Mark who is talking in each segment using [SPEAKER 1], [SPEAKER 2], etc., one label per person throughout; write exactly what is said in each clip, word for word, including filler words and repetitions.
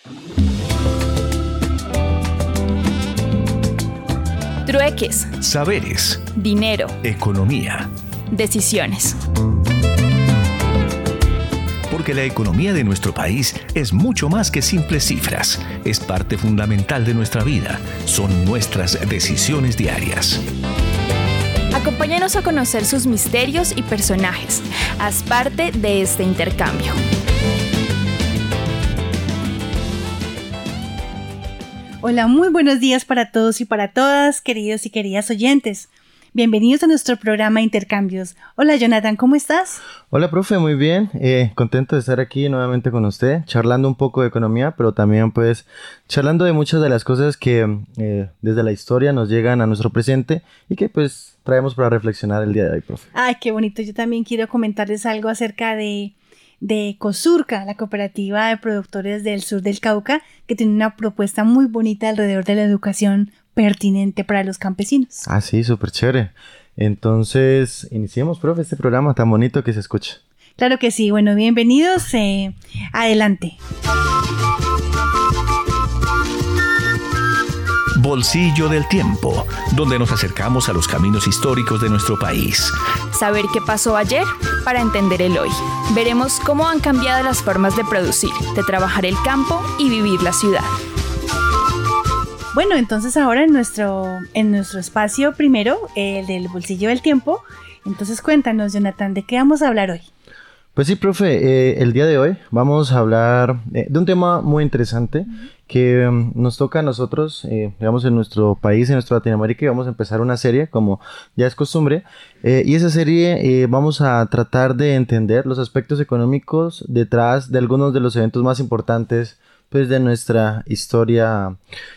[SPEAKER 1] Trueques,
[SPEAKER 2] Saberes,
[SPEAKER 1] dinero,
[SPEAKER 2] economía.
[SPEAKER 1] decisiones.
[SPEAKER 2] Porque la economía de nuestro país es mucho más que simples cifras. Es parte fundamental de nuestra vida. Son nuestras decisiones diarias.
[SPEAKER 1] Acompáñanos a conocer sus misterios y personajes. Haz parte de este intercambio.
[SPEAKER 3] Hola, muy buenos días para todos y para todas, queridos y queridas oyentes. Bienvenidos a nuestro programa Intercambios. Hola Jonathan, ¿cómo estás?
[SPEAKER 4] Hola profe, muy bien, eh, contento de estar aquí nuevamente con usted, charlando un poco de economía, pero también pues charlando de muchas de las cosas que eh, desde la historia nos llegan a nuestro presente y que pues traemos para reflexionar el día de hoy, profe.
[SPEAKER 3] Ay, qué bonito, yo también quiero comentarles algo acerca de... de Cosurca, la cooperativa de productores del sur del Cauca, que tiene una propuesta muy bonita alrededor de la educación pertinente para los campesinos.
[SPEAKER 4] Ah, sí, súper chévere. Entonces, iniciemos, profe, este programa tan bonito que se escucha.
[SPEAKER 3] Claro que sí, bueno, bienvenidos, eh, adelante.
[SPEAKER 2] Bolsillo del tiempo, donde nos acercamos a los caminos históricos de nuestro país.
[SPEAKER 1] Saber qué pasó ayer para entender el hoy. Veremos cómo han cambiado las formas de producir, de trabajar el campo y vivir la ciudad.
[SPEAKER 3] Bueno, entonces ahora en nuestro, en nuestro espacio primero, el del bolsillo del tiempo, entonces cuéntanos, Jonathan, ¿de qué vamos a hablar hoy?
[SPEAKER 4] Pues sí, profe, eh, el día de hoy vamos a hablar eh, de un tema muy interesante uh-huh. que um, nos toca a nosotros, eh, digamos, en nuestro país, en nuestra Latinoamérica, y vamos a empezar una serie, como ya es costumbre, eh, y esa serie eh, vamos a tratar de entender los aspectos económicos detrás de algunos de los eventos más importantes, pues, de nuestra historia,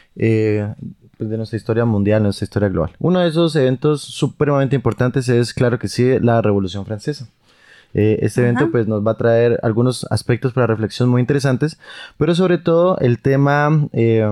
[SPEAKER 4] eh, pues, de nuestra historia mundial, nuestra historia global. Uno de esos eventos supremamente importantes es, claro que sí, la Revolución Francesa. Eh, este Ajá. evento pues nos va a traer algunos aspectos para reflexión muy interesantes, pero sobre todo el tema eh,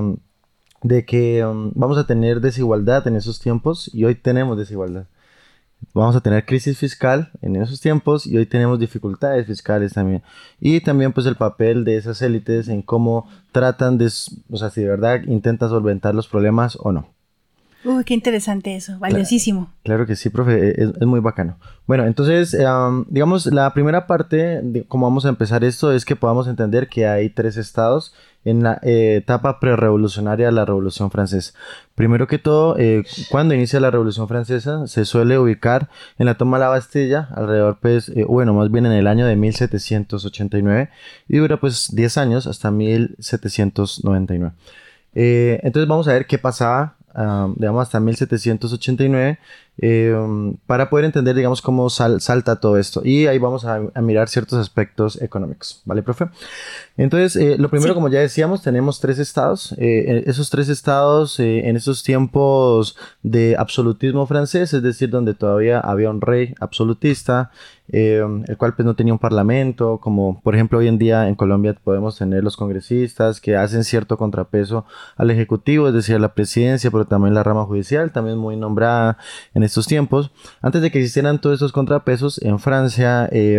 [SPEAKER 4] de que um, vamos a tener desigualdad en esos tiempos, y hoy tenemos desigualdad. Vamos a tener crisis fiscal en esos tiempos y hoy tenemos dificultades fiscales también. Y también pues el papel de esas élites en cómo tratan de, o sea, si de verdad intentan solventar los problemas o no.
[SPEAKER 3] Uy, qué interesante eso, valiosísimo.
[SPEAKER 4] Claro, claro que sí, profe, es, es muy bacano. Bueno, entonces, um, digamos, la primera parte de cómo vamos a empezar esto es que podamos entender que hay tres estados en la eh, etapa prerevolucionaria de la Revolución Francesa. Primero que todo, eh, cuando inicia la Revolución Francesa, se suele ubicar en la toma de la Bastilla, alrededor, pues, eh, bueno, más bien en el año de mil setecientos ochenta y nueve, y dura, pues, diez años, hasta mil setecientos noventa y nueve. Eh, entonces vamos a ver qué pasaba, uh, digamos, hasta mil setecientos ochenta y nueve, eh, um, para poder entender, digamos, cómo sal, salta todo esto. Y ahí vamos a, a mirar ciertos aspectos económicos, ¿vale, profe? Entonces, eh, lo primero, sí. como ya decíamos, tenemos tres estados. Eh, esos tres estados, eh, en esos tiempos de absolutismo francés, es decir, donde todavía había un rey absolutista, eh, el cual pues no tenía un parlamento, como por ejemplo hoy en día en Colombia podemos tener los congresistas que hacen cierto contrapeso al ejecutivo, es decir, a la presidencia, pero también la rama judicial, también muy nombrada en estos tiempos. Antes de que existieran todos esos contrapesos, en Francia, eh,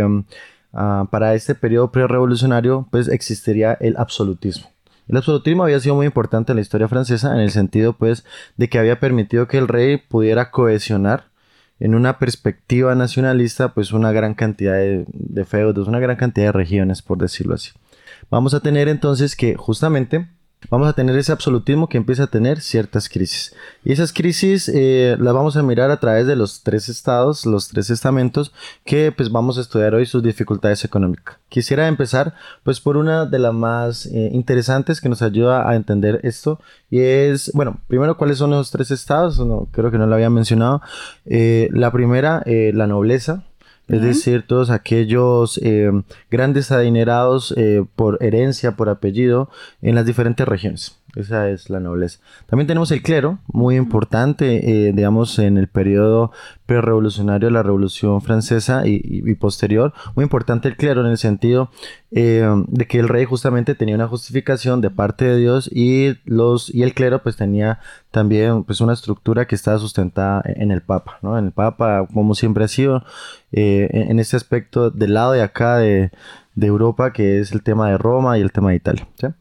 [SPEAKER 4] uh, para este periodo prerevolucionario, pues existiría el absolutismo. El absolutismo había sido muy importante en la historia francesa en el sentido, pues, de que había permitido que el rey pudiera cohesionar en una perspectiva nacionalista, pues, una gran cantidad de, de feudos, una gran cantidad de regiones, por decirlo así. Vamos a tener entonces que justamente vamos a tener ese absolutismo que empieza a tener ciertas crisis. Y esas crisis eh, las vamos a mirar a través de los tres estados, los tres estamentos, que pues vamos a estudiar hoy sus dificultades económicas. Quisiera empezar pues por una de las más eh, interesantes que nos ayuda a entender esto. Y es, bueno, primero, ¿cuáles son los tres estados? No, creo que no lo había mencionado. Eh, la primera, eh, la nobleza. Es uh-huh. decir, todos aquellos eh, grandes adinerados eh, por herencia, por apellido, en las diferentes regiones. Esa es la nobleza. También tenemos el clero, muy importante, eh, digamos, en el periodo prerevolucionario de la Revolución Francesa y, y, y posterior. Muy importante el clero en el sentido eh, de que el rey justamente tenía una justificación de parte de Dios y, los, y el clero pues tenía también pues una estructura que estaba sustentada en el Papa, ¿no? En el Papa, como siempre ha sido, eh, en, en este aspecto del lado de acá de, de Europa, que es el tema de Roma y el tema de Italia, ¿sí?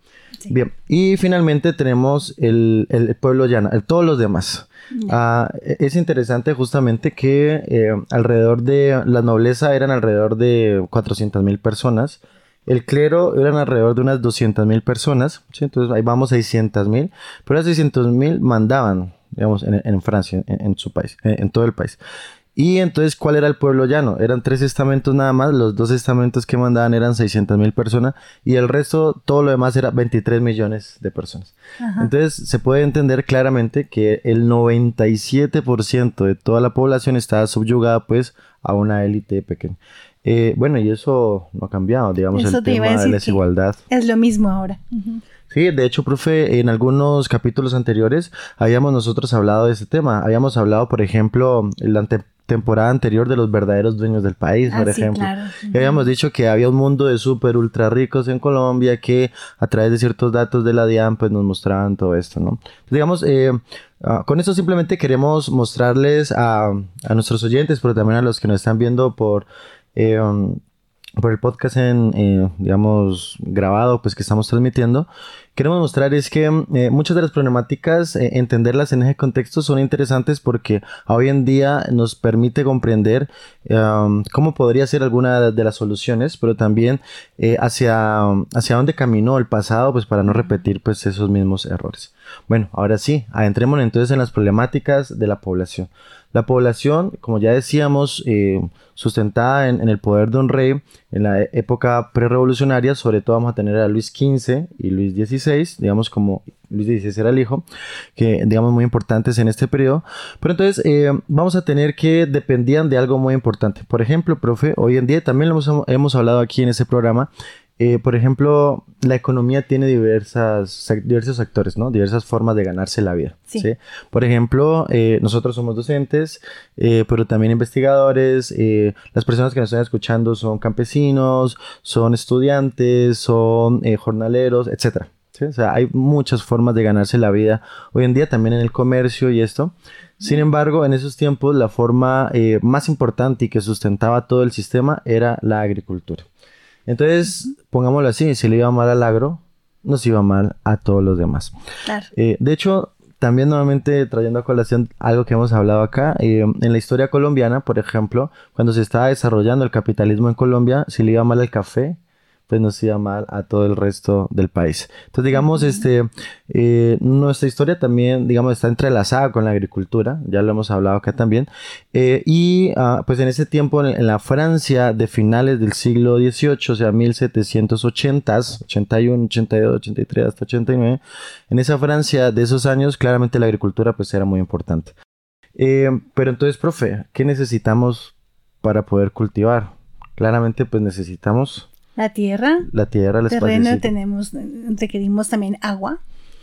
[SPEAKER 3] Sí.
[SPEAKER 4] Bien, y finalmente tenemos el, el pueblo llano, el, todos los demás. Uh, es interesante justamente que eh, alrededor de la nobleza eran alrededor de cuatrocientas mil personas, el clero eran alrededor de unas doscientas mil personas, ¿sí? Entonces ahí vamos seiscientas mil, pero las seiscientas mil mandaban, digamos, en, en Francia, en, en su país, en, en todo el país. Y entonces, ¿cuál era el pueblo llano? Eran tres estamentos nada más, los dos estamentos que mandaban eran seiscientas mil personas y el resto, todo lo demás era veintitrés millones de personas. Ajá. Entonces, se puede entender claramente que el noventa y siete por ciento de toda la población estaba subyugada pues a una élite pequeña. Eh, bueno, y eso no ha cambiado, digamos,
[SPEAKER 3] eso
[SPEAKER 4] el tema de la desigualdad.
[SPEAKER 3] Es lo mismo ahora. Uh-huh.
[SPEAKER 4] Sí, de hecho, profe, en algunos capítulos anteriores habíamos nosotros hablado de ese tema. Habíamos hablado, por ejemplo, la ante temporada anterior de los verdaderos dueños del país, ah, por sí, ejemplo. Claro. Uh-huh. Y habíamos dicho que había un mundo de súper ultra ricos en Colombia que a través de ciertos datos de la DIAN pues nos mostraban todo esto, ¿no? Entonces, digamos, eh, uh, con esto simplemente queremos mostrarles a, a nuestros oyentes, pero también a los que nos están viendo por... Eh, um, por el podcast en, eh, digamos, grabado, pues que estamos transmitiendo, queremos mostrar es que eh, muchas de las problemáticas, eh, entenderlas en ese contexto son interesantes porque hoy en día nos permite comprender um, cómo podría ser alguna de las soluciones, pero también eh, hacia, hacia dónde caminó el pasado, pues para no repetir pues esos mismos errores. Bueno, ahora sí, adentrémonos entonces en las problemáticas de la población. La población, como ya decíamos, eh, sustentada en, en el poder de un rey en la época prerrevolucionaria, sobre todo vamos a tener a Luis quince y Luis dieciséis, digamos como Luis dieciséis era el hijo, que digamos muy importantes en este periodo, pero entonces eh, vamos a tener que dependían de algo muy importante. Por ejemplo, profe, hoy en día también lo hemos, hemos hablado aquí en este programa. Eh, por ejemplo, la economía tiene diversas, diversos sectores, ¿no? Diversas formas de ganarse la vida. Sí. ¿Sí? Por ejemplo, eh, nosotros somos docentes, eh, pero también investigadores. Eh, las personas que nos están escuchando son campesinos, son estudiantes, son eh, jornaleros, etcétera. ¿Sí? O sea, hay muchas formas de ganarse la vida hoy en día, también en el comercio y esto. Sin embargo, en esos tiempos, la forma eh, más importante y que sustentaba todo el sistema era la agricultura. Entonces, pongámoslo así, si le iba mal al agro, nos iba mal a todos los demás. Claro. Eh, de hecho, también nuevamente trayendo a colación algo que hemos hablado acá, eh, en la historia colombiana, por ejemplo, cuando se estaba desarrollando el capitalismo en Colombia, si le iba mal al café, pues nos iba mal a todo el resto del país. Entonces, digamos, uh-huh. este, eh, nuestra historia también, digamos, está entrelazada con la agricultura, ya lo hemos hablado acá también, eh, y uh, pues en ese tiempo, en, en la Francia de finales del siglo dieciocho, o sea, mil setecientos ochenta, ochenta y uno, ochenta y dos, ochenta y tres, hasta ochenta y nueve, en esa Francia de esos años, claramente la agricultura pues era muy importante. Eh, pero entonces, profe, ¿qué necesitamos para poder cultivar? Claramente, pues necesitamos...
[SPEAKER 3] La tierra,
[SPEAKER 4] la tierra, el
[SPEAKER 3] terreno, tenemos, requerimos también agua.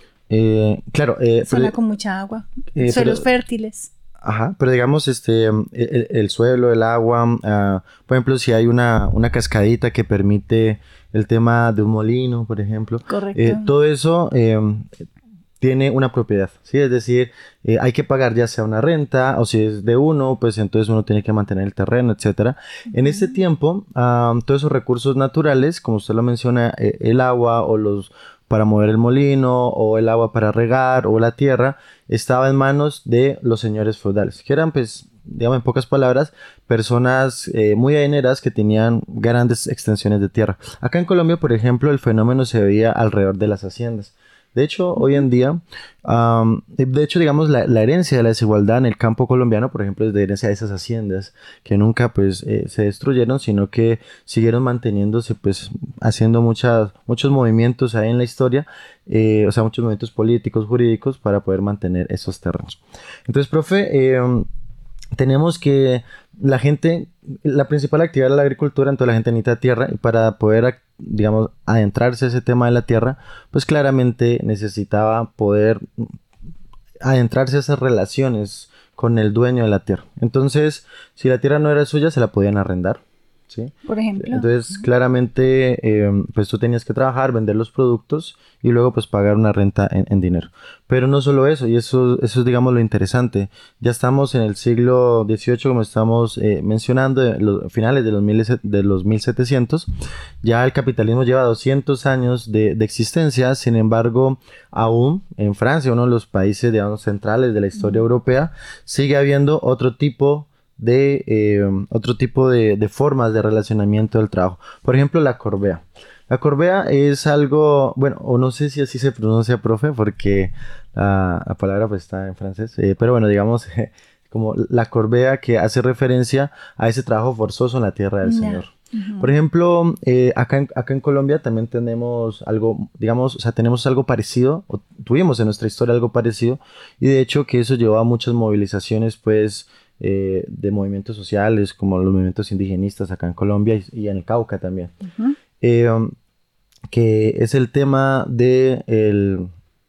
[SPEAKER 4] Eh, claro. Eh,
[SPEAKER 3] Zona
[SPEAKER 4] pero,
[SPEAKER 3] con mucha agua, eh, suelos pero, fértiles.
[SPEAKER 4] Ajá, pero digamos, este, el, el suelo, el agua, uh, por ejemplo, si hay una, una cascadita que permite el tema de un molino, por ejemplo.
[SPEAKER 3] Correcto.
[SPEAKER 4] Eh, todo eso... Eh, tiene una propiedad, ¿sí? Es decir, eh, hay que pagar ya sea una renta o si es de uno, pues entonces uno tiene que mantener el terreno, etcétera. Uh-huh. En este tiempo, um, todos esos recursos naturales, como usted lo menciona, eh, el agua o los para mover el molino o el agua para regar o la tierra, estaba en manos de los señores feudales, que eran, pues, digamos en pocas palabras, personas eh, muy adineras que tenían grandes extensiones de tierra. Acá en Colombia, por ejemplo, el fenómeno se veía alrededor de las haciendas. De hecho, hoy en día, um, de hecho, digamos, la, la herencia de la desigualdad en el campo colombiano, por ejemplo, es de herencia de esas haciendas que nunca, pues, eh, se destruyeron, sino que siguieron manteniéndose, pues, haciendo muchas, muchos movimientos ahí en la historia, eh, o sea, muchos movimientos políticos, jurídicos, para poder mantener esos terrenos. Entonces, profe, eh, tenemos que la gente, la principal actividad de la agricultura, entonces la gente necesita tierra y para poder, digamos, adentrarse a ese tema de la tierra, pues claramente necesitaba poder adentrarse a esas relaciones con el dueño de la tierra. Entonces, si la tierra no era suya, se la podían arrendar, ¿sí?
[SPEAKER 3] Por ejemplo.
[SPEAKER 4] Entonces, claramente, eh, pues tú tenías que trabajar, vender los productos y luego pues pagar una renta en, en dinero. Pero no solo eso, y eso, eso es digamos lo interesante. Ya estamos en el siglo dieciocho, como estamos eh, mencionando, en los finales de los, mil, de los mil setecientos. Ya el capitalismo lleva doscientos años de, de existencia. Sin embargo, aún en Francia, uno de los países digamos centrales de la historia mm. europea, sigue habiendo otro tipo de eh, otro tipo de, de formas de relacionamiento del trabajo. Por ejemplo, la corvée. La corvée es algo, bueno, o no sé si así se pronuncia, profe, porque uh, la palabra pues está en francés, eh, pero bueno, digamos eh, como la corvée, que hace referencia a ese trabajo forzoso en la tierra del no. Señor. Uh-huh. Por ejemplo, eh, acá, en, acá en Colombia también tenemos algo, digamos, o sea, tenemos algo parecido, o tuvimos en nuestra historia algo parecido, y de hecho que eso llevó a muchas movilizaciones, pues, Eh, de movimientos sociales como los movimientos indigenistas acá en Colombia y, y en el Cauca también. Uh-huh. eh, um, que es el tema de el,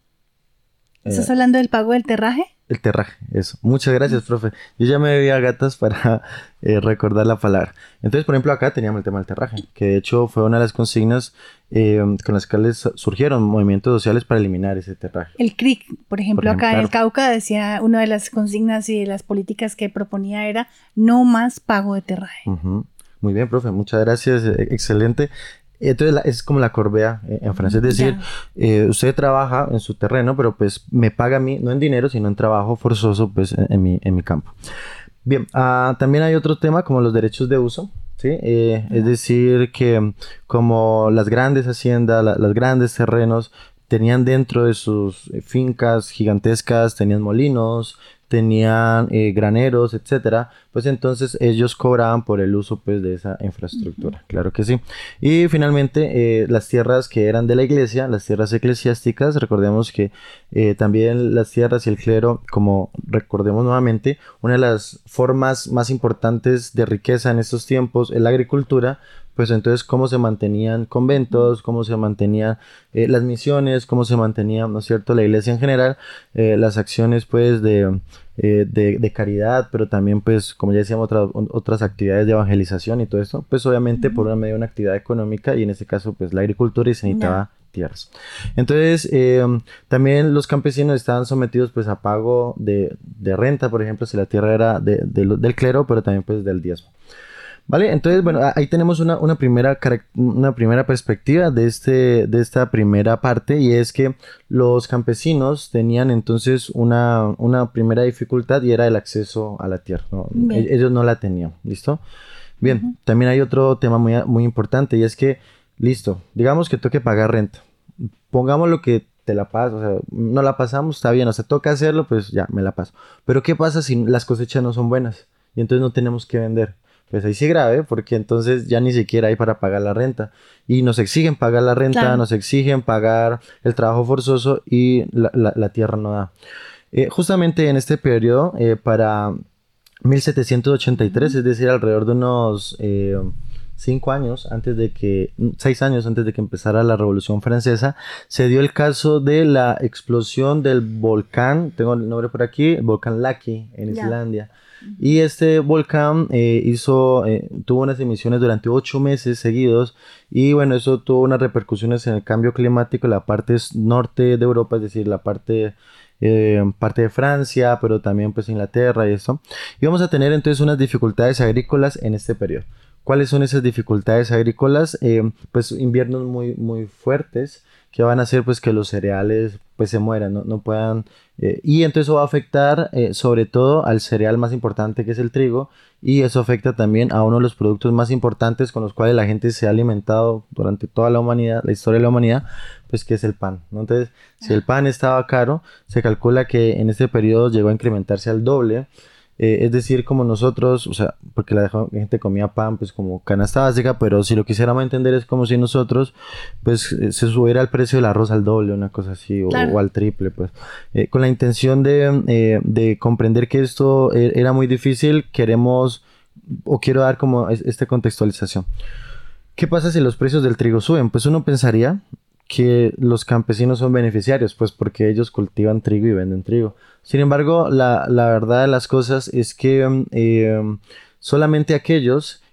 [SPEAKER 3] ¿Estás eh, hablando del pago del terraje?
[SPEAKER 4] El terraje, eso. Muchas gracias, uh-huh. profe. Yo ya me bebía gatas para eh, recordar la palabra. Entonces, por ejemplo, acá teníamos el tema del terraje, que de hecho fue una de las consignas eh, con las cuales surgieron movimientos sociales para eliminar ese terraje.
[SPEAKER 3] El C R I C, por ejemplo, por ejemplo acá claro. en el Cauca decía, una de las consignas y de las políticas que proponía era no más pago de terraje.
[SPEAKER 4] Uh-huh. Muy bien, profe, muchas gracias, excelente. Entonces la, es como la corvée eh, en francés, es decir, eh, usted trabaja en su terreno, pero pues me paga a mí, no en dinero, sino en trabajo forzoso pues en, en, mi, en mi campo. Bien, uh, también hay otro tema como los derechos de uso, ¿sí? Eh, es decir, que como las grandes haciendas, la, los grandes terrenos tenían dentro de sus fincas gigantescas, tenían molinos, tenían eh, graneros, etcétera, pues entonces ellos cobraban por el uso pues de esa infraestructura, uh-huh. claro que sí. Y finalmente eh, las tierras que eran de la iglesia, las tierras eclesiásticas, recordemos que eh, también las tierras y el clero, como recordemos nuevamente, una de las formas más importantes de riqueza en estos tiempos es la agricultura. Pues entonces cómo se mantenían conventos, cómo se mantenían eh, las misiones, cómo se mantenía, ¿no es cierto?, la iglesia en general, eh, las acciones pues de, eh, de, de caridad, pero también pues como ya decíamos otra, otras actividades de evangelización y todo esto, pues obviamente uh-huh. por una medio de una actividad económica y en este caso pues la agricultura y se necesitaba no. tierras. Entonces eh, también los campesinos estaban sometidos pues a pago de, de renta, por ejemplo, si la tierra era de, de, del clero, pero también pues del diezmo. Vale, entonces, bueno, ahí tenemos una, una, primera, una primera perspectiva de, este, de esta primera parte, y es que los campesinos tenían entonces una, una primera dificultad y era el acceso a la tierra, ¿no? Ellos no la tenían, ¿listo? Bien, uh-huh. también hay otro tema muy, muy importante, y es que, listo, digamos que toque pagar renta, pongamos lo que te la paso, o sea, no la pasamos, está bien, o sea, toca hacerlo, pues ya, me la paso. Pero ¿qué pasa si las cosechas no son buenas? Y entonces no tenemos que vender. Pues ahí sí grave, porque entonces ya ni siquiera hay para pagar la renta. Y nos exigen pagar la renta, claro. nos exigen pagar el trabajo forzoso y la, la, la tierra no da. Eh, justamente en este periodo, eh, para mil setecientos ochenta y tres, uh-huh. es decir, alrededor de unos eh, cinco años antes de que, seis años antes de que empezara la Revolución Francesa, se dio el caso de la explosión del volcán, tengo el nombre por aquí, el volcán Laki en yeah. Islandia. Y este volcán eh, hizo, eh, tuvo unas emisiones durante ocho meses seguidos, y bueno, eso tuvo unas repercusiones en el cambio climático en la parte norte de Europa, es decir, la parte, eh, parte de Francia, pero también pues Inglaterra y eso. Y vamos a tener entonces unas dificultades agrícolas en este periodo. ¿Cuáles son esas dificultades agrícolas? Eh, pues inviernos muy, muy fuertes, que van a hacer pues que los cereales pues se mueran, no, no puedan, eh, y entonces eso va a afectar eh, sobre todo al cereal más importante, que es el trigo, y eso afecta también a uno de los productos más importantes con los cuales la gente se ha alimentado durante toda la humanidad, la historia de la humanidad, pues que es el pan, ¿no? Entonces, si el pan estaba caro, se calcula que en este periodo llegó a incrementarse al doble. Eh, es decir, como nosotros, o sea, porque la gente comía pan pues como canasta básica, pero si lo quisiéramos entender es como si nosotros pues eh, se subiera el precio del arroz al doble, una cosa así, o, claro. o al triple, pues. Eh, con la intención de, eh, de comprender que esto era muy difícil, queremos, o quiero dar como esta contextualización. ¿Qué pasa si los precios del trigo suben? Pues uno pensaría que los campesinos son beneficiarios, pues porque ellos cultivan trigo y venden trigo. Sin embargo, la, la verdad de las cosas es que eh, solamente aquellos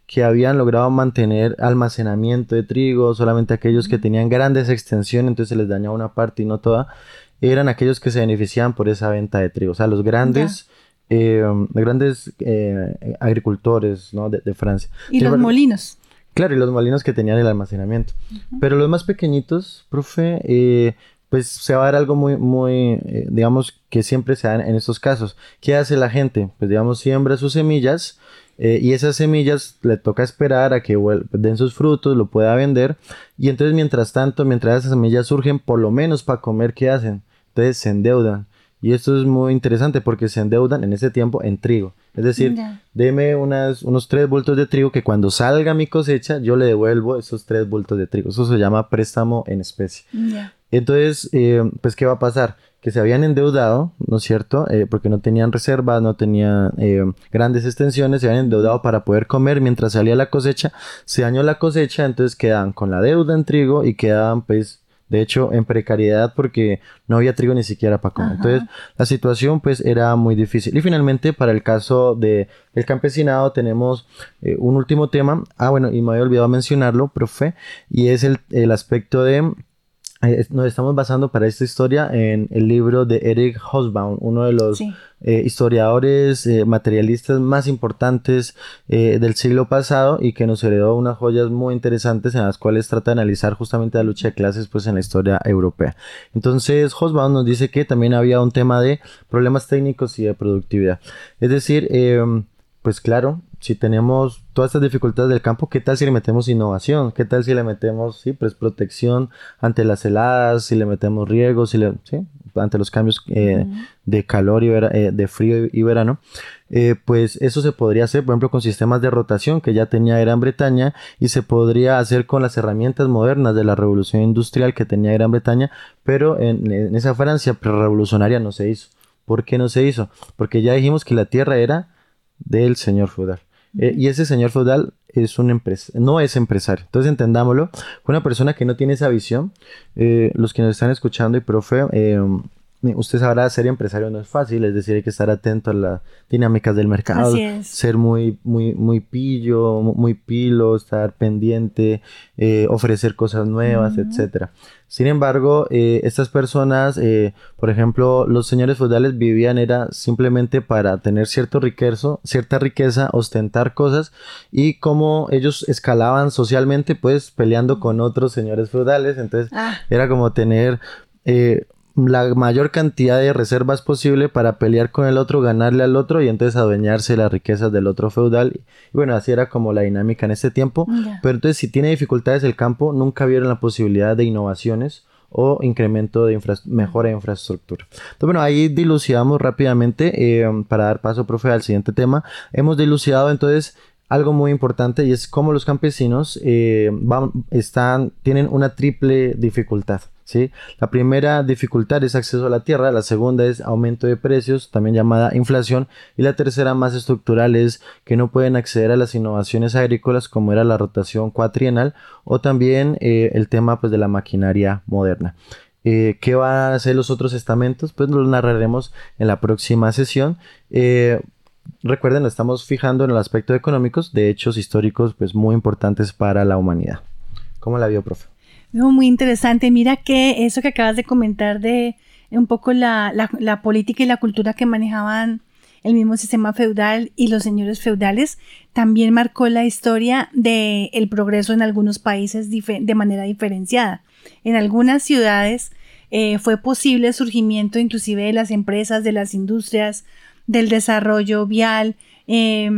[SPEAKER 4] que habían logrado mantener almacenamiento de trigo, solamente aquellos que tenían grandes extensiones, entonces se les dañaba una parte y no toda, eran aquellos que se beneficiaban por esa venta de trigo. O sea, los grandes, eh, grandes eh, agricultores, ¿no? de, de Francia.
[SPEAKER 3] Y los molinos.
[SPEAKER 4] Claro, y los molinos que tenían el almacenamiento. Uh-huh. Pero los más pequeñitos, profe, eh, pues se va a dar algo muy, muy, eh, digamos, que siempre se da en estos casos. ¿Qué hace la gente? Pues, digamos, siembra sus semillas eh, y esas semillas le toca esperar a que den sus frutos, lo pueda vender. Y entonces, mientras tanto, mientras esas semillas surgen, por lo menos para comer, ¿qué hacen? Entonces se endeudan. Y esto es muy interesante porque se endeudan en ese tiempo en trigo. Es decir, yeah. deme unas, unos tres bultos de trigo que cuando salga mi cosecha, yo le devuelvo esos tres bultos de trigo. Eso se llama préstamo en especie. Yeah. Entonces, eh, pues, ¿qué va a pasar? Que se habían endeudado, ¿no es cierto? Eh, porque no tenían reservas, no tenían eh, grandes extensiones, se habían endeudado para poder comer mientras salía la cosecha. Se dañó la cosecha, entonces quedaban con la deuda en trigo y quedaban, pues, de hecho, en precariedad porque no había trigo ni siquiera para comer. Ajá. Entonces, la situación pues era muy difícil. Y finalmente, para el caso del campesinado, tenemos eh, un último tema. Ah, bueno, y me había olvidado mencionarlo, profe, y es el, el aspecto de... Eh, nos estamos basando para esta historia en el libro de Eric Hobsbawm, uno de los sí. eh, historiadores eh, materialistas más importantes eh, del siglo pasado y que nos heredó unas joyas muy interesantes en las cuales trata de analizar justamente la lucha de clases pues en la historia europea. Entonces Hobsbawm nos dice que también había un tema de problemas técnicos y de productividad. Es decir, eh, pues claro, si tenemos todas estas dificultades del campo, ¿qué tal si le metemos innovación? ¿Qué tal si le metemos, sí, pues protección ante las heladas, si le metemos riego, si le, sí, ante los cambios eh, uh-huh. de calor y vera, eh, de frío y, y verano? Eh, pues eso se podría hacer, por ejemplo, con sistemas de rotación que ya tenía Gran Bretaña y se podría hacer con las herramientas modernas de la revolución industrial que tenía Gran Bretaña, pero en, en esa Francia pre-revolucionaria no se hizo. ¿Por qué no se hizo? Porque ya dijimos que la tierra era del señor feudal. Eh, y ese señor feudal es un empresa, no es empresario. Entonces entendámoslo, fue una persona que no tiene esa visión. Eh, los que nos están escuchando y profe, eh, usted sabrá, ser empresario no es fácil, es decir, hay que estar atento a las dinámicas del mercado, ser muy, muy, muy pillo, muy pilo, estar pendiente, eh, ofrecer cosas nuevas, uh-huh. etcétera. Sin embargo, eh, estas personas, eh, por ejemplo, los señores feudales vivían era simplemente para tener cierto riqueza, cierta riqueza, ostentar cosas, y como ellos escalaban socialmente, pues peleando con otros señores feudales, entonces ah. era como tener eh, la mayor cantidad de reservas posible para pelear con el otro, ganarle al otro y entonces adueñarse de las riquezas del otro feudal. Y bueno, así era como la dinámica en este tiempo. Yeah. Pero entonces, si tiene dificultades el campo, nunca vieron la posibilidad de innovaciones o incremento de infra- mejora de infraestructura. Entonces, bueno, ahí dilucidamos rápidamente eh, para dar paso, profe, al siguiente tema. Hemos dilucidado entonces algo muy importante y es cómo los campesinos eh, van, están, tienen una triple dificultad. ¿Sí? La primera dificultad es acceso a la tierra, la segunda es aumento de precios, también llamada inflación, y la tercera, más estructural, es que no pueden acceder a las innovaciones agrícolas como era la rotación cuatrienal o también eh, el tema pues, de la maquinaria moderna. Eh, ¿Qué van a hacer los otros estamentos? Pues lo narraremos en la próxima sesión. Eh, recuerden, nos estamos fijando en el aspecto económicos de hechos históricos pues, muy importantes para la humanidad. ¿Cómo la vio, profe?
[SPEAKER 3] No, muy interesante. Mira que eso que acabas de comentar de un poco la, la, la política y la cultura que manejaban el mismo sistema feudal y los señores feudales también marcó la historia del progreso en algunos países dif- de manera diferenciada. En algunas ciudades eh, fue posible el surgimiento inclusive de las empresas, de las industrias, del desarrollo vial, eh,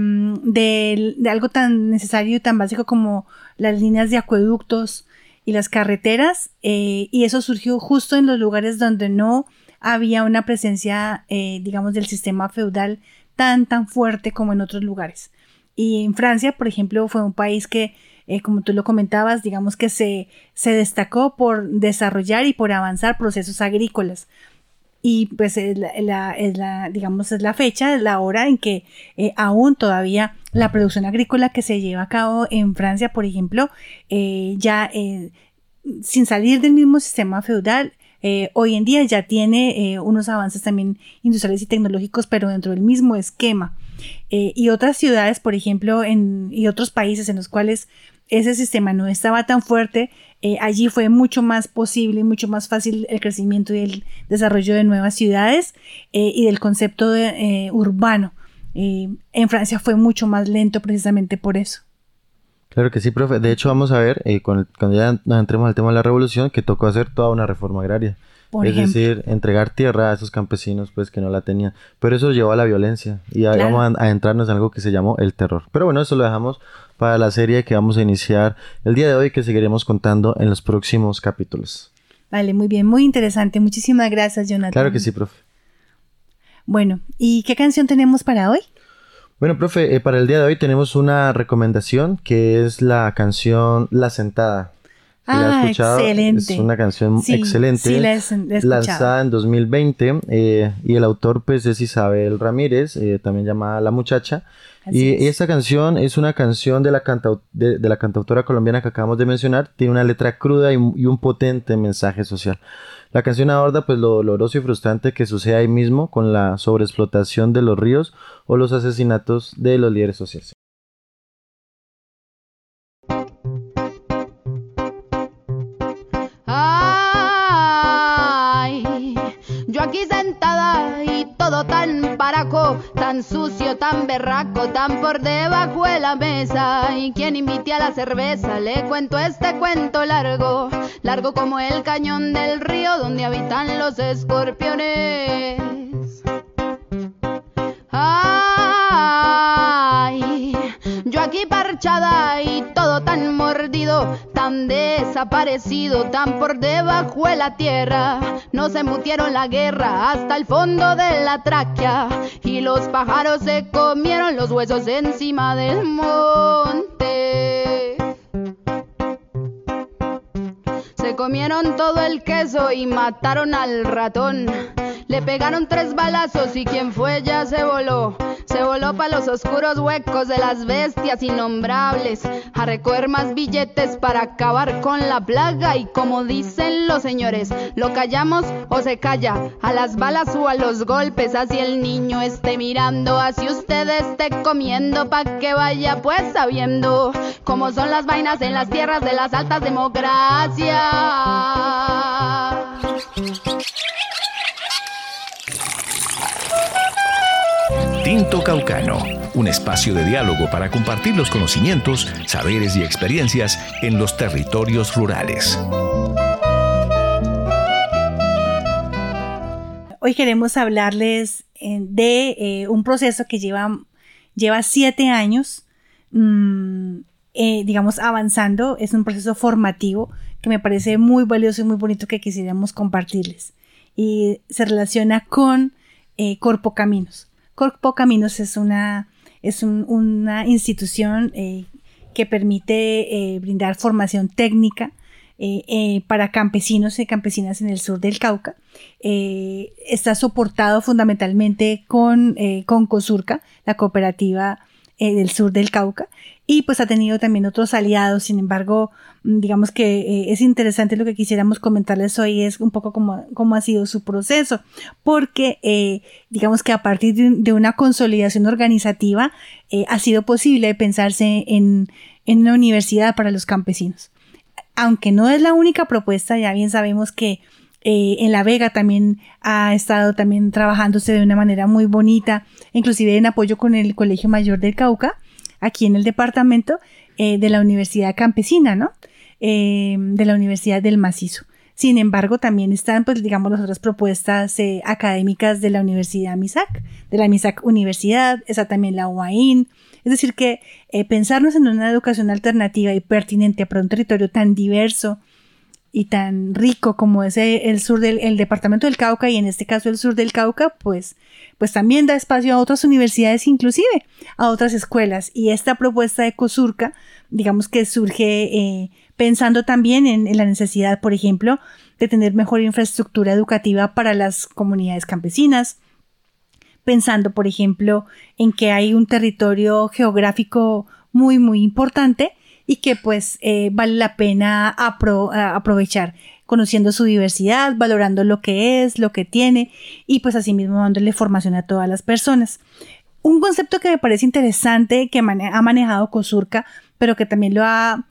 [SPEAKER 3] de, de algo tan necesario y tan básico como las líneas de acueductos y las carreteras, eh, y eso surgió justo en los lugares donde no había una presencia, eh, digamos, del sistema feudal tan, tan fuerte como en otros lugares. Y en Francia, por ejemplo, fue un país que, eh, como tú lo comentabas, digamos que se, se destacó por desarrollar y por avanzar procesos agrícolas. Y pues es la, la, es la, digamos, es la fecha, es la hora en que eh, aún todavía la producción agrícola que se lleva a cabo en Francia, por ejemplo, eh, ya eh, sin salir del mismo sistema feudal, eh, hoy en día ya tiene eh, unos avances también industriales y tecnológicos, pero dentro del mismo esquema. Eh, y otras ciudades, por ejemplo, en, y otros países en los cuales ese sistema no estaba tan fuerte, eh, allí fue mucho más posible y mucho más fácil el crecimiento y el desarrollo de nuevas ciudades eh, y del concepto de, eh, urbano. Eh, en Francia fue mucho más lento precisamente por eso.
[SPEAKER 4] Claro que sí, profe. De hecho, vamos a ver, eh, con el- cuando ya nos entremos al tema de la revolución, que tocó hacer toda una reforma agraria.
[SPEAKER 3] Por
[SPEAKER 4] es
[SPEAKER 3] ejemplo.
[SPEAKER 4] decir, entregar tierra a esos campesinos pues que no la tenían. Pero eso llevó a la violencia. Y ahí
[SPEAKER 3] Claro.
[SPEAKER 4] vamos a, a entrarnos en algo que se llamó el terror. Pero bueno, eso lo dejamos para la serie que vamos a iniciar el día de hoy, que seguiremos contando en los próximos capítulos.
[SPEAKER 3] Vale, muy bien, muy interesante. Muchísimas gracias, Jonathan.
[SPEAKER 4] Claro que sí, profe.
[SPEAKER 3] Bueno, ¿y qué canción tenemos para hoy?
[SPEAKER 4] Bueno, profe, eh, para el día de hoy tenemos una recomendación que es la canción La Sentada. Si la
[SPEAKER 3] Ah,
[SPEAKER 4] has escuchado,
[SPEAKER 3] excelente.
[SPEAKER 4] es una canción
[SPEAKER 3] Sí,
[SPEAKER 4] excelente,
[SPEAKER 3] sí, la he- la he escuchado.
[SPEAKER 4] lanzada en dos mil veinte eh, y el autor pues es Isabel Ramírez, eh, también llamada La Muchacha.
[SPEAKER 3] Así
[SPEAKER 4] Y,
[SPEAKER 3] es.
[SPEAKER 4] y esta canción es una canción de la, cantau- de, de la cantautora colombiana que acabamos de mencionar, tiene una letra cruda y, y un potente mensaje social. La canción aborda pues lo doloroso y frustrante que sucede ahí mismo con la sobreexplotación de los ríos o los asesinatos de los líderes sociales.
[SPEAKER 5] Ay, yo aquí sentada y todo tan paraco, tan sucio, tan berraco, tan por debajo de la mesa. Y quien invite a la cerveza, le cuento este cuento largo, largo como el cañón del río donde habitan los escorpiones. Ay, yo aquí parchada y todo tan mordido, tan desaparecido, tan por debajo de la tierra. Nos embutieron la guerra hasta el fondo de la tráquea y los pájaros se comieron los huesos encima del monte. Se comieron todo el queso y mataron al ratón. Le pegaron tres balazos y quien fue ya se voló. Se voló pa' los oscuros huecos de las bestias innombrables, a recoger más billetes para acabar con la plaga. Y como dicen los señores, lo callamos o se calla, a las balas o a los golpes. Así el niño esté mirando, así usted esté comiendo, pa' que vaya pues sabiendo cómo son las vainas en las tierras de las altas democracias.
[SPEAKER 2] Tinto Caucano, un espacio de diálogo para compartir los conocimientos, saberes y experiencias en los territorios rurales.
[SPEAKER 3] Hoy queremos hablarles eh, de eh, un proceso que lleva, lleva siete años, mmm, eh, digamos, avanzando. Es un proceso formativo que me parece muy valioso y muy bonito que quisiéramos compartirles. Y se relaciona con eh, Corpo Caminos. Corpo Caminos es una, es un, una institución eh, que permite eh, brindar formación técnica eh, eh, para campesinos y campesinas en el sur del Cauca. Eh, está soportado fundamentalmente con, eh, con COSURCA, la cooperativa eh, del sur del Cauca, y pues ha tenido también otros aliados. Sin embargo, digamos que eh, es interesante. Lo que quisiéramos comentarles hoy es un poco cómo, cómo ha sido su proceso, porque eh, digamos que a partir de, de una consolidación organizativa eh, ha sido posible pensarse en, en una universidad para los campesinos. Aunque no es la única propuesta, ya bien sabemos que eh, en La Vega también ha estado también trabajándose de una manera muy bonita, inclusive en apoyo con el Colegio Mayor del Cauca, aquí en el departamento eh, de la Universidad Campesina, ¿no? Eh, de la Universidad del Macizo. Sin embargo, también están, pues, digamos, las otras propuestas eh, académicas de la Universidad MISAC, de la MISAC Universidad, está también la U A I N. Es decir, que eh, pensarnos en una educación alternativa y pertinente para un territorio tan diverso y tan rico como es el sur del el departamento del Cauca, y en este caso el sur del Cauca, pues, pues también da espacio a otras universidades, inclusive a otras escuelas. Y esta propuesta de COSURCA, digamos que surge eh, pensando también en, en la necesidad, por ejemplo, de tener mejor infraestructura educativa para las comunidades campesinas, pensando, por ejemplo, en que hay un territorio geográfico muy, muy importante y que pues eh, vale la pena apro- aprovechar. conociendo su diversidad, valorando lo que es, lo que tiene y pues asimismo dándole formación a todas las personas. Un concepto que me parece interesante que mane- ha manejado COSURCA, pero que también lo ha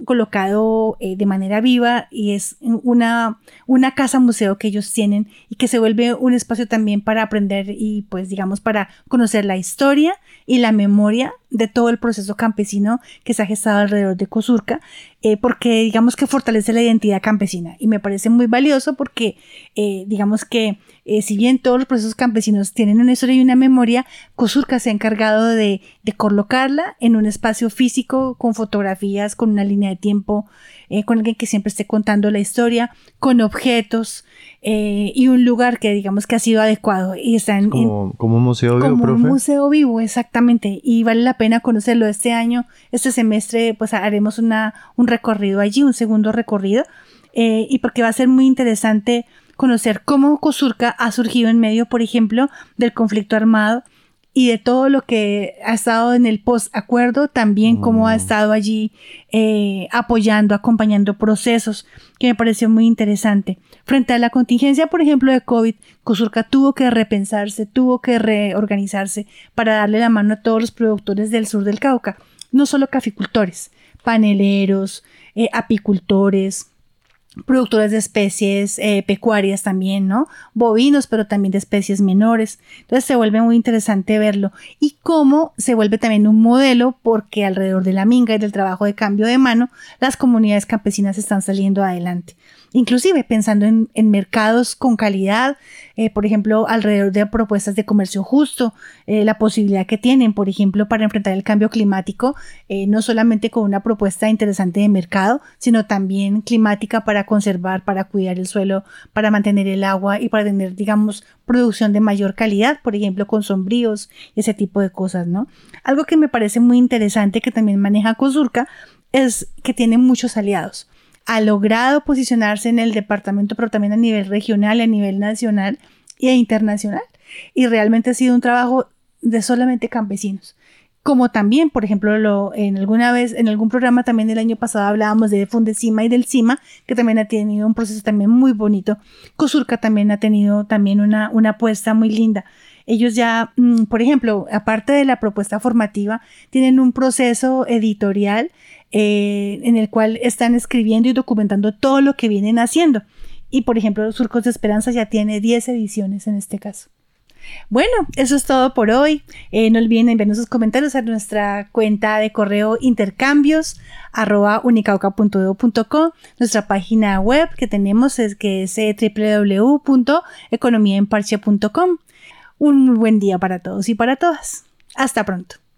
[SPEAKER 3] colocado eh, de manera viva y es una, una casa museo que ellos tienen y que se vuelve un espacio también para aprender y pues digamos para conocer la historia y la memoria de todo el proceso campesino que se ha gestado alrededor de COSURCA, eh, porque digamos que fortalece la identidad campesina y me parece muy valioso porque eh, digamos que eh, si bien todos los procesos campesinos tienen una historia y una memoria, COSURCA se ha encargado de, de colocarla en un espacio físico con fotografías, con una línea de tiempo, eh, con alguien que siempre esté contando la historia, con objetos eh, y un lugar que digamos que ha sido adecuado y está en,
[SPEAKER 4] como,
[SPEAKER 3] en,
[SPEAKER 4] como un museo vivo,
[SPEAKER 3] como
[SPEAKER 4] profe.
[SPEAKER 3] un museo vivo, exactamente, y vale la pena conocerlo. Este año, este semestre, pues haremos una, un recorrido allí, un segundo recorrido, eh, y porque va a ser muy interesante conocer cómo COSURCA ha surgido en medio, por ejemplo, del conflicto armado y de todo lo que ha estado en el post-acuerdo, también mm. cómo ha estado allí eh, apoyando, acompañando procesos, que me pareció muy interesante. Frente a la contingencia, por ejemplo, de COVID, COSURCA tuvo que repensarse, tuvo que reorganizarse para darle la mano a todos los productores del sur del Cauca, no solo caficultores, paneleros, eh, apicultores, productores de especies eh, pecuarias también, ¿no? Bovinos, pero también de especies menores. Entonces se vuelve muy interesante verlo y cómo se vuelve también un modelo porque alrededor de la minga y del trabajo de cambio de mano, las comunidades campesinas están saliendo adelante. Inclusive pensando en, en mercados con calidad, eh, por ejemplo, alrededor de propuestas de comercio justo, eh, la posibilidad que tienen, por ejemplo, para enfrentar el cambio climático, eh, no solamente con una propuesta interesante de mercado, sino también climática para conservar, para cuidar el suelo, para mantener el agua y para tener, digamos, producción de mayor calidad, por ejemplo, con sombríos, ese tipo de cosas, ¿no? Algo que me parece muy interesante que también maneja COSURCA es que tiene muchos aliados. Ha logrado posicionarse en el departamento, pero también a nivel regional, a nivel nacional e internacional. Y realmente ha sido un trabajo de solamente campesinos. Como también, por ejemplo, lo, en alguna vez, en algún programa también del año pasado hablábamos de Fundecima y del CIMA, que también ha tenido un proceso también muy bonito. COSURCA también ha tenido también una, una apuesta muy linda. Ellos ya, por ejemplo, aparte de la propuesta formativa, tienen un proceso editorial eh, en el cual están escribiendo y documentando todo lo que vienen haciendo. Y, por ejemplo, Surcos de Esperanza ya tiene diez ediciones en este caso. Bueno, eso es todo por hoy. Eh, no olviden enviarnos sus comentarios a nuestra cuenta de correo intercambios arroba unicauca punto edu punto co, nuestra página web que tenemos es que es doble u doble u doble u punto economía en parche punto com. Un muy buen día para todos y para todas. Hasta pronto.